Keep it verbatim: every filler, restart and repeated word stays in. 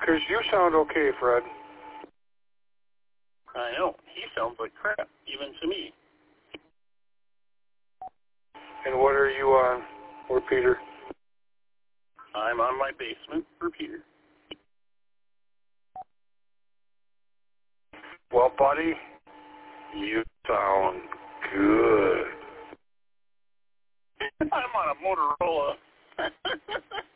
Because you sound okay, Fred. I know. He sounds like crap, even to me. And what are you on, or Peter? I'm on my basement for Peter. Well, buddy, you sound good. I'm on a Motorola.